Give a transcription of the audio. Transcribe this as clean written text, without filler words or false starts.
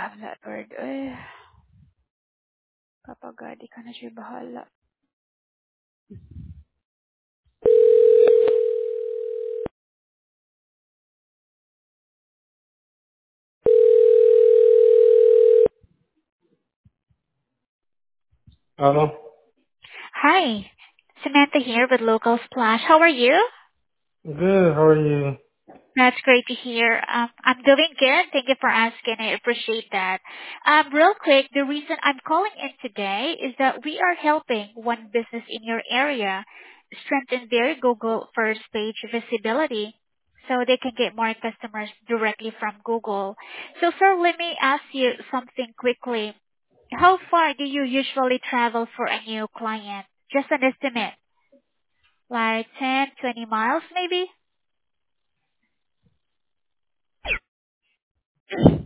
Bahala, Lord. Ay, papagadi ka na siya bahala. Hello. Hi, Samantha here with Local Splash. How are you? Good. How are you? That's great to hear. I'm doing good. Thank you for asking. I appreciate that. Real quick, the reason I'm calling in today is that we are helping one business in your area strengthen their Google first page visibility so they can get more customers directly from Google. So, sir, let me ask you something quickly. How far do you usually travel for a new client? Just an estimate. Like 10, 20 miles maybe?